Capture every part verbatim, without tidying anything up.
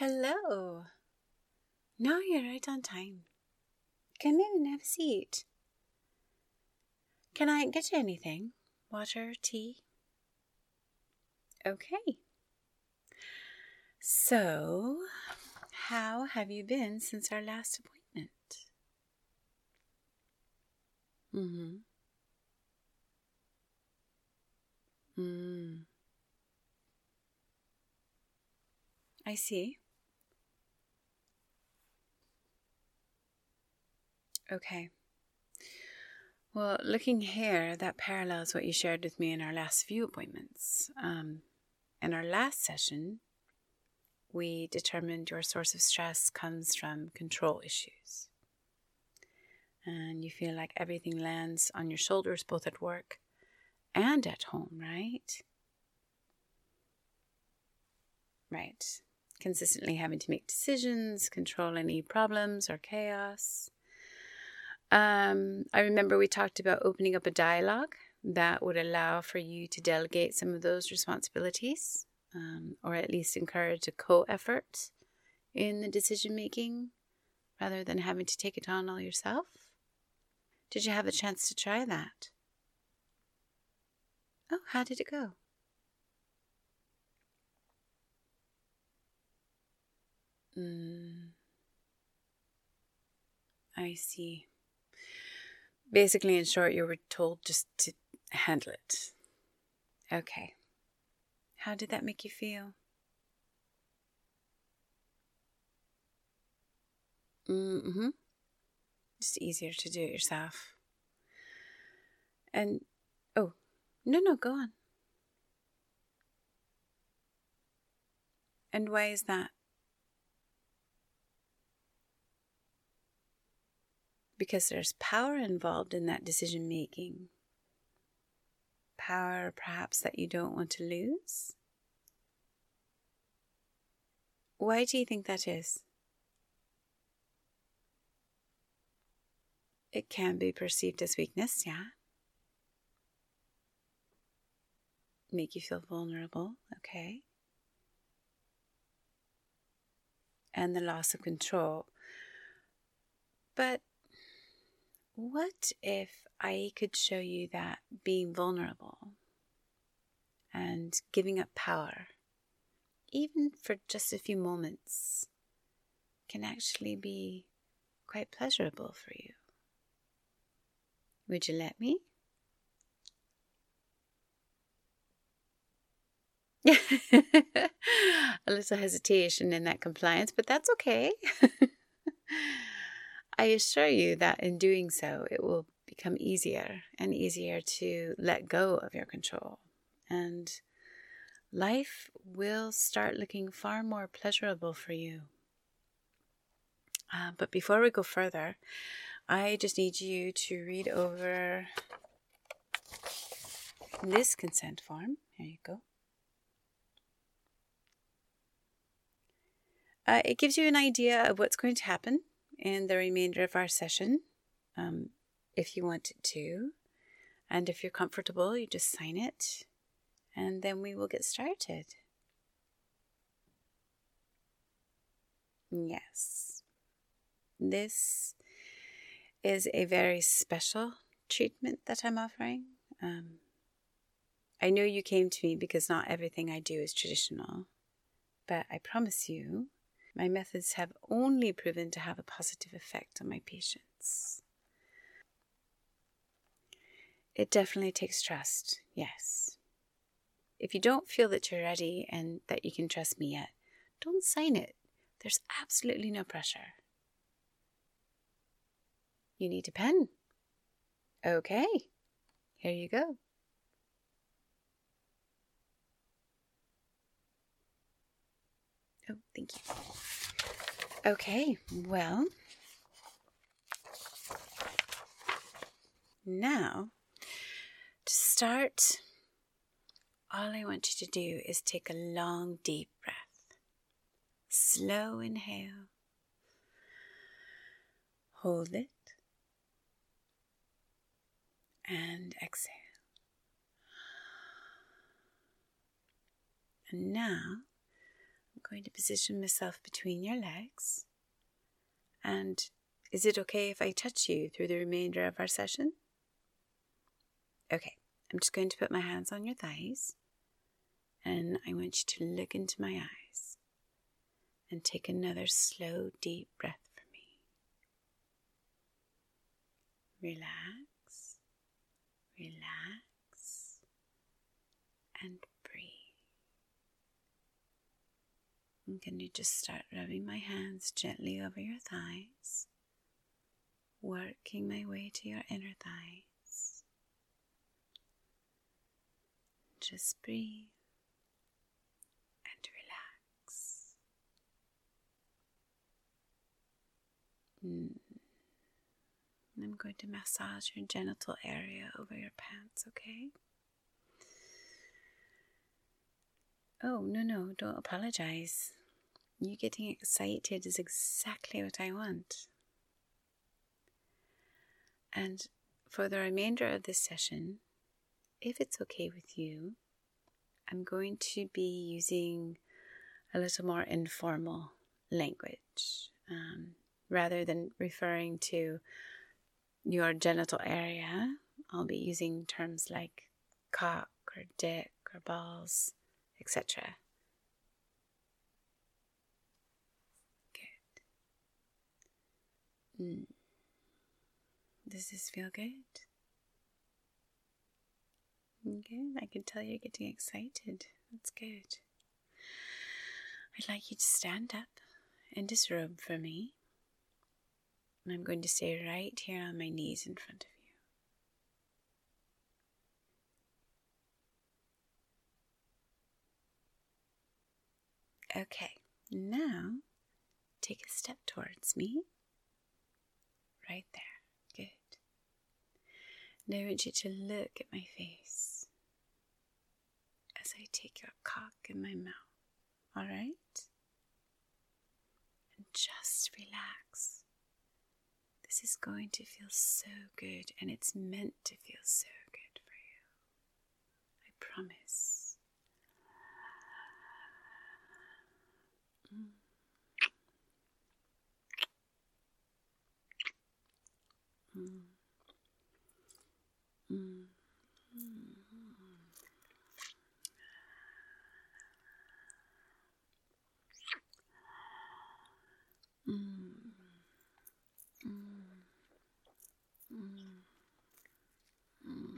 Hello. No, you're right on time. Come in and have a seat. Can I get you anything? Water, tea? Okay. So, how have you been since our last appointment? Mm-hmm. Mm. I see. Okay. Well, looking here, that parallels what you shared with me in our last few appointments. Um, in our last session, we determined your source of stress comes from control issues. And you feel like everything lands on your shoulders, both at work and at home, right? Right. Consistently having to make decisions, control any problems or chaos. Um, I remember we talked about opening up a dialogue that would allow for you to delegate some of those responsibilities, um, or at least encourage a co-effort in the decision making rather than having to take it on all yourself. Did you have a chance to try that? Oh, how did it go? Mm, I see. Basically, in short, you were told just to handle it. Okay. How did that make you feel? Mm-hmm. Just easier to do it yourself. And, oh, no, no, go on. And why is that? Because there's power involved in that decision making. Power, perhaps, that you don't want to lose. Why do you think that is? It can be perceived as weakness, yeah. Make you feel vulnerable, okay. And the loss of control. But what if I could show you that being vulnerable and giving up power, even for just a few moments, can actually be quite pleasurable for you? Would you let me? A little hesitation in that compliance, but that's okay. I assure you that in doing so, it will become easier and easier to let go of your control. And life will start looking far more pleasurable for you. Uh, but before we go further, I just need you to read over this consent form. Here you go. Uh, it gives you an idea of what's going to happen in the remainder of our session, um, if you want to. And if you're comfortable, you just sign it, and then we will get started. Yes. This is a very special treatment that I'm offering. Um, I know you came to me because not everything I do is traditional, but I promise you, my methods have only proven to have a positive effect on my patients. It definitely takes trust, yes. If you don't feel that you're ready and that you can trust me yet, don't sign it. There's absolutely no pressure. You need a pen. Okay, here you go. Oh, thank you. Okay, well, now to start, all I want you to do is take a long, deep breath. Slow inhale. Hold it. And exhale. And now, going to position myself between your legs. And is it okay if I touch you through the remainder of our session? Okay, I'm just going to put my hands on your thighs, and I want you to look into my eyes and take another slow, deep breath for me. Relax, relax, and breathe. I'm going to just start rubbing my hands gently over your thighs, working my way to your inner thighs. Just breathe and relax. Mm. I'm going to massage your genital area over your pants, okay? Oh, no, no, don't apologize. You getting excited is exactly what I want. And for the remainder of this session, if it's okay with you, I'm going to be using a little more informal language. Um, rather than referring to your genital area, I'll be using terms like cock or dick or balls, et cetera. Good. Mm. Does this feel good? Good. I can tell you're getting excited. That's good. I'd like you to stand up and disrobe for me. And I'm going to stay right here on my knees in front of you. Okay, now take a step towards me. Right there. Good. Now I want you to look at my face as I take your cock in my mouth. Alright? And just relax. This is going to feel so good, and it's meant to feel so good for you. I promise. Mm. Mm. Mm. Mm. Mm. Mm. Mm.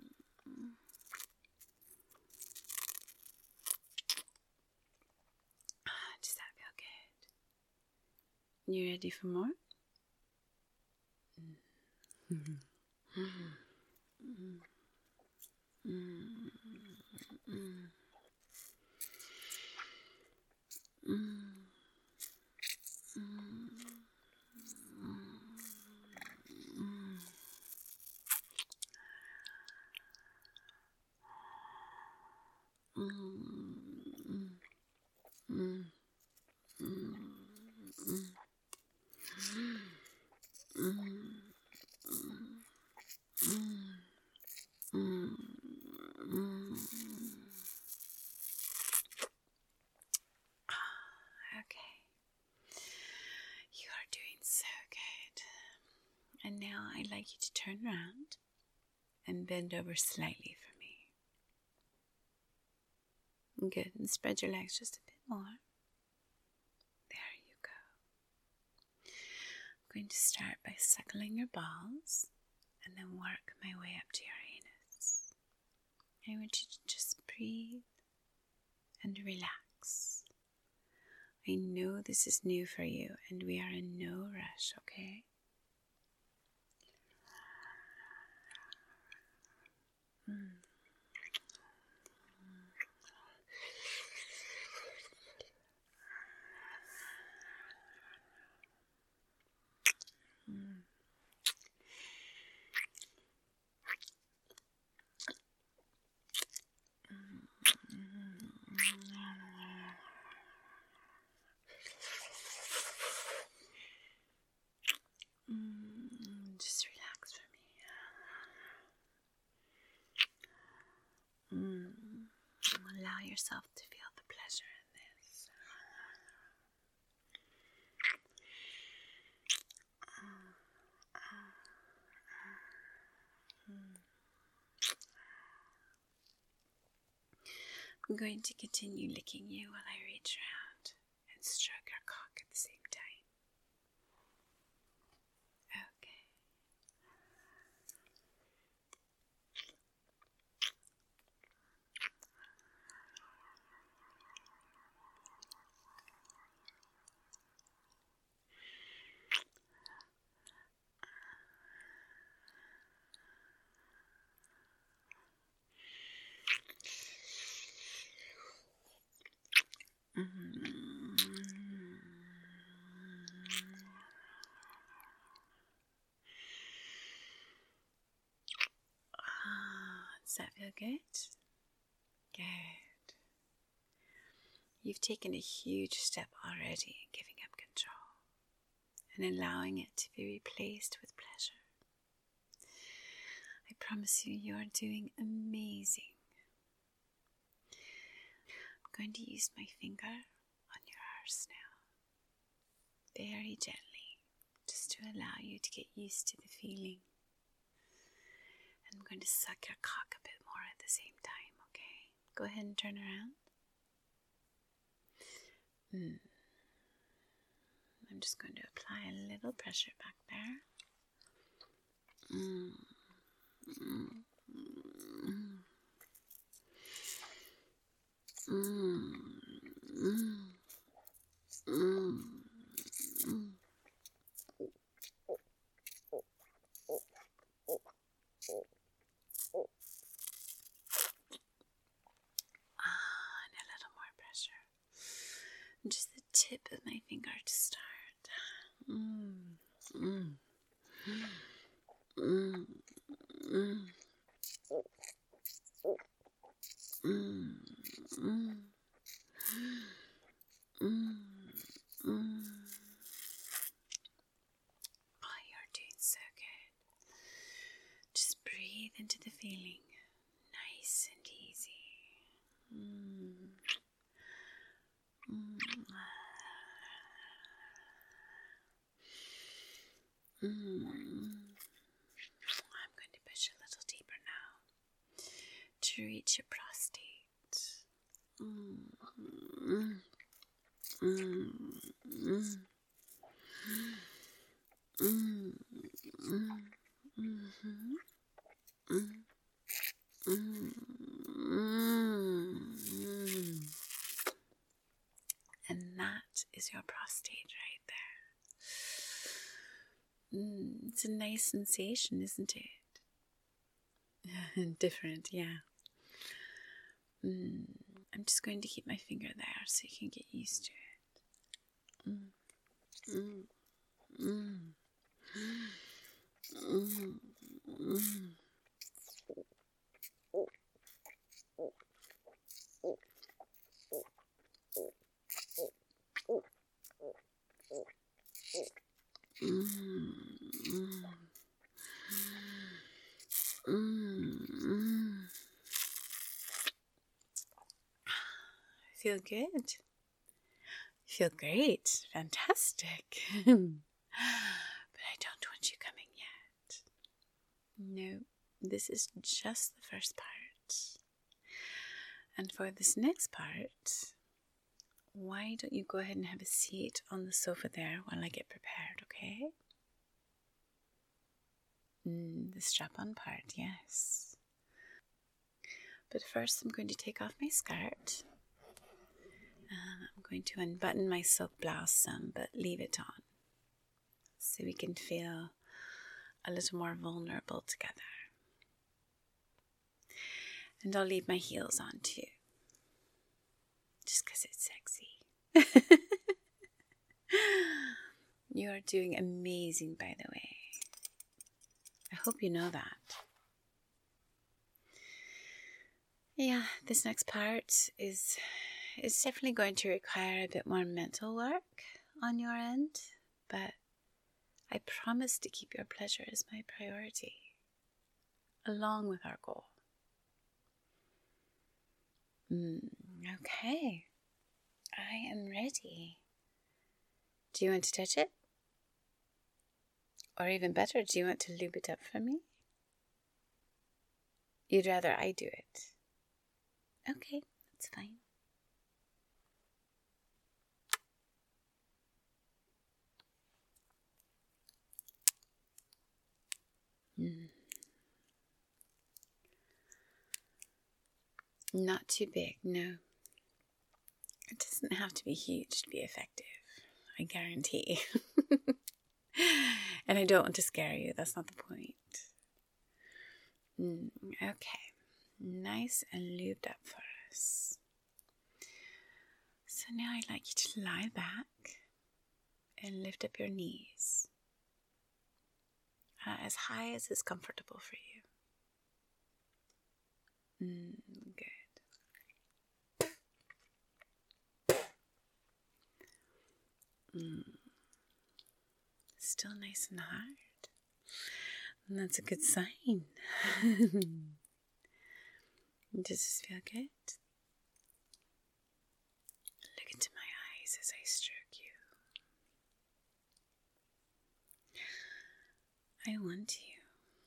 Does that feel good? You ready for more? Mm. Mm. Mm. Mm. Mm. Mm. Okay, you are doing so good. And now I'd like you to turn around and bend over slightly for me. Good, and spread your legs just a bit more. There you go. I'm going to start by suckling your balls and then work my way up to your anus. I want you to just breathe and relax. I know this is new for you, and we are in no rush, okay? Mm. Mm. Mm. Just relax for me. Mm. Allow yourself to feel the pleasure in this. I'm going to continue licking you while I reach around and stroke your cock at the same time. Okay. Does that feel good? Good. You've taken a huge step already in giving up control and allowing it to be replaced with pleasure. I promise you, you are doing amazing. I'm going to use my finger on your arse now, very gently, just to allow you to get used to the feeling. And I'm going to suck your cock a bit more at the same time, okay? Go ahead and turn around. Mm. I'm just going to apply a little pressure back there. Mm. Mm. Mm. Mm. Mm. Mm. Just the tip of my finger to start. Mm, mm, mm, mm, mm, mm, mm, mm. Oh, you're doing so good. Just breathe into the feeling, nice and easy. Mm. Mm. Mm. I'm going to push a little deeper now to reach your prostate. Mm. Mm. Mm. Mm. Mm. Mm-hmm. Mm. Mm. Mm. And that is your prostate right there. Mm. It's a nice sensation, isn't it? Different, yeah. Mm. I'm just going to keep my finger there so you can get used to it. Mm. Mm. Mm. Mm. Mm. Mm. Mm. Feel good? Feel great. Fantastic. But I don't want you coming yet. No, this is just the first part. And for this next part, why don't you go ahead and have a seat on the sofa there while I get prepared, okay? Mm, the strap-on part, yes. But first I'm going to take off my skirt. Um, I'm going to unbutton my silk blouse some, but leave it on, so we can feel a little more vulnerable together. And I'll leave my heels on too, just because it's sexy. You are doing amazing, by the way. I hope you know that. Yeah, this next part is is definitely going to require a bit more mental work on your end, but I promise to keep your pleasure as my priority, along with our goal. Mm, okay, I am ready. Do you want to touch it? Or even better, do you want to lube it up for me? You'd rather I do it? Okay, It's fine. Mm. Not too big, no. It doesn't have to be huge to be effective, I guarantee. And I don't want to scare you, that's not the point. Mm, okay, nice and lubed up for us. So now I'd like you to lie back and lift up your knees uh, as high as is comfortable for you. Mm, good. Mm. Still nice and hard. And that's a good sign. Does this feel good? Look into my eyes as I stroke you. I want you.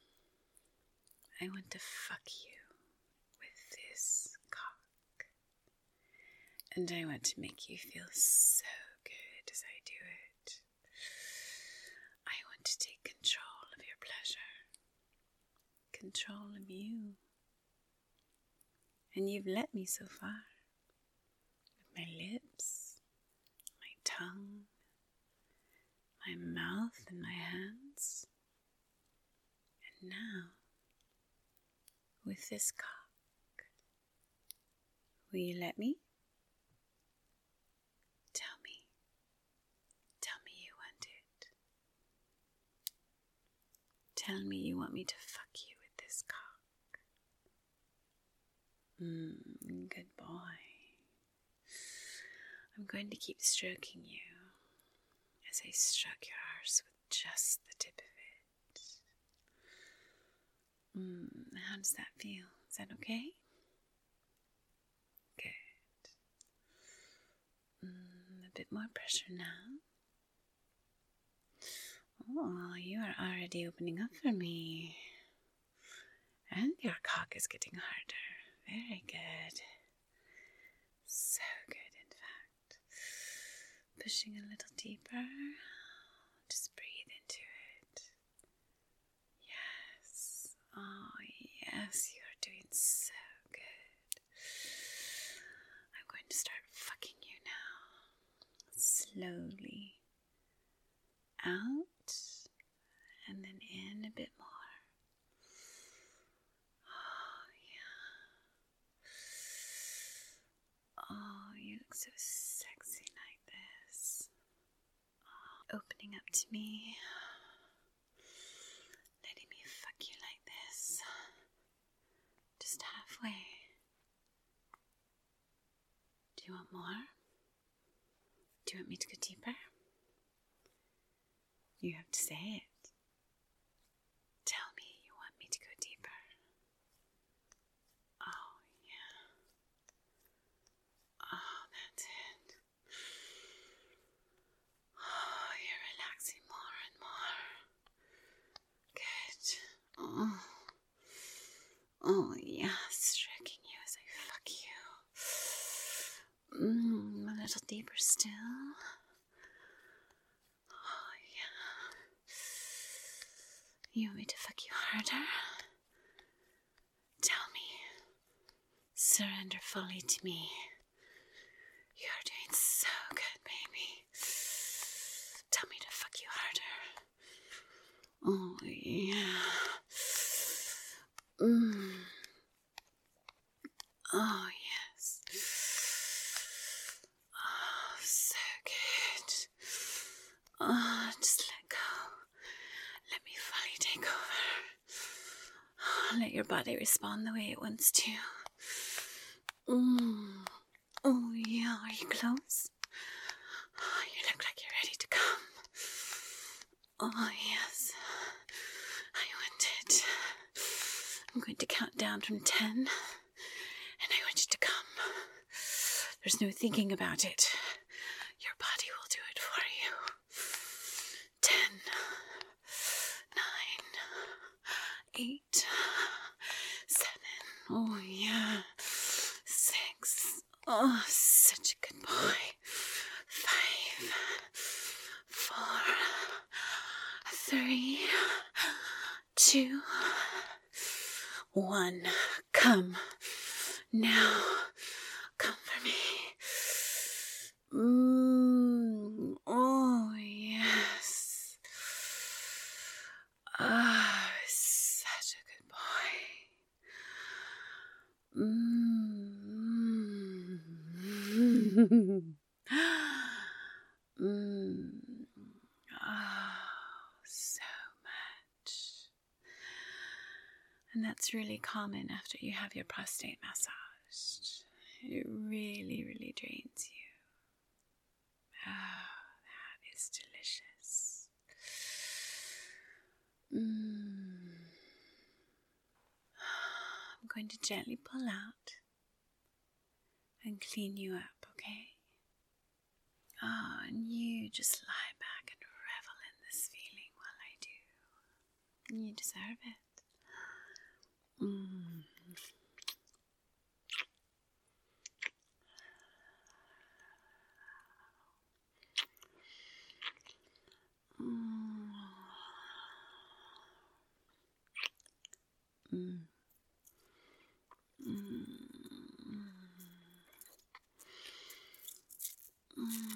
I want to fuck you with this cock. And I want to make you feel so good as I do it. I want to take control of your pleasure. Control of you. And you've let me so far. With my lips, my tongue, my mouth and my hands. And now, with this cock, will you let me? Tell me. Tell me you want it. Tell me you want me to fuck you with this cock. Mm, good boy. I'm going to keep stroking you as I stroke your arse with just the tip of it. Mm, how does that feel? Is that okay? Good. Mm, a bit more pressure now. Oh, you are already opening up for me. And your cock is getting harder. Very good. So good, in fact. Pushing a little deeper. Just breathe into it. Yes. Oh, yes, you are doing so good. I'm going to start fucking you now. Slowly. Out. And then in a bit more. Oh, you look so sexy like this. Oh, opening up to me. Letting me fuck you like this. Just halfway. Do you want more? Do you want me to go deeper? You have to say it. Tell me you want me to go deeper. Oh, yeah. Oh, that's it. Oh, you're relaxing more and more. Good. Oh, oh yeah, stroking you as I fuck you. Mm, a little deeper still. Oh, yeah. You want me to fuck you harder? Tell me. Surrender fully to me. You're doing so good, baby. Tell me to fuck you harder. Oh, yeah. Mm. Oh, yes. Oh, so good. Oh, just let go. Let me fully take over. Oh, let your body respond the way it wants to. Mm. Oh, yeah. Are you close? Oh, you look like you're ready to come. Oh, yes. I want it. I'm going to count down from ten, and I want you to come. There's no thinking about it. Your body will do it for you. Ten, nine, eight, seven. Oh, yeah. Six. Oh, such a good boy. Five, four, three, two, one. Come. Now, come for me. Mm. Oh, yes. Ah, oh, such a good boy. Mm. mm. Oh, so much. And that's really common after you have your prostate massaged. It really, really drains you. Oh, that is delicious. Mm. I'm going to gently pull out and clean you up, okay? Oh, and you just lie back and revel in this feeling while I do. You deserve it. Mm. Mm. Mm. Mm.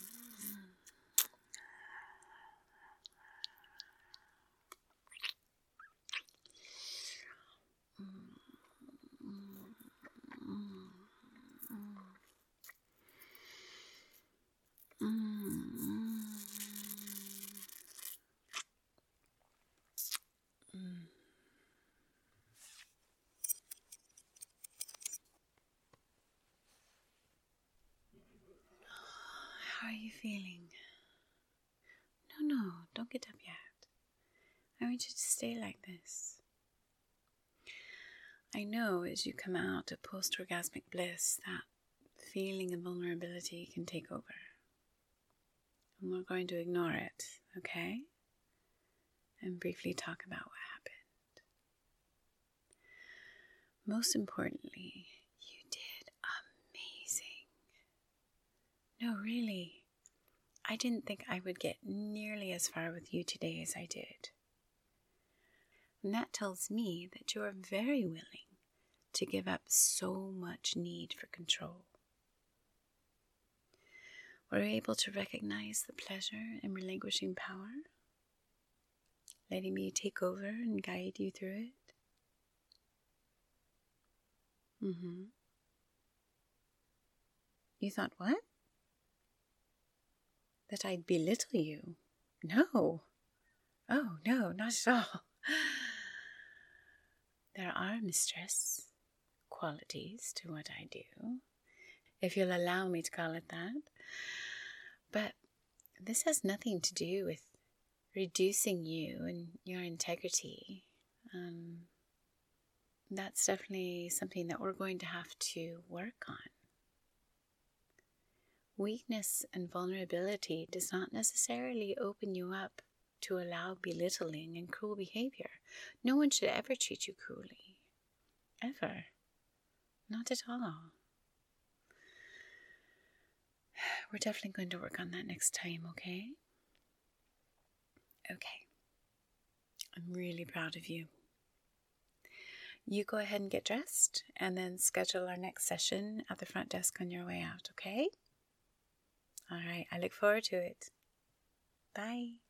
How are you feeling? No, no, don't get up yet. I want you to stay like this. I know as you come out of post-orgasmic bliss, that feeling of vulnerability can take over. And we're going to ignore it, okay? And briefly talk about what happened. Most importantly, you did amazing. No, really. I didn't think I would get nearly as far with you today as I did. And that tells me that you are very willing to give up so much need for control. Were you able to recognize the pleasure in relinquishing power? Letting me take over and guide you through it? Mm-hmm. You thought what? That I'd belittle you? No. Oh, no, not at all. There are, mistress, qualities to what I do, if you'll allow me to call it that. But this has nothing to do with reducing you and your integrity. Um, that's definitely something that we're going to have to work on. Weakness and vulnerability does not necessarily open you up to allow belittling and cruel behavior. No one should ever treat you cruelly. Ever. Not at all. We're definitely going to work on that next time, okay? Okay. I'm really proud of you. You go ahead and get dressed and then schedule our next session at the front desk on your way out, okay? All right, I look forward to it. Bye.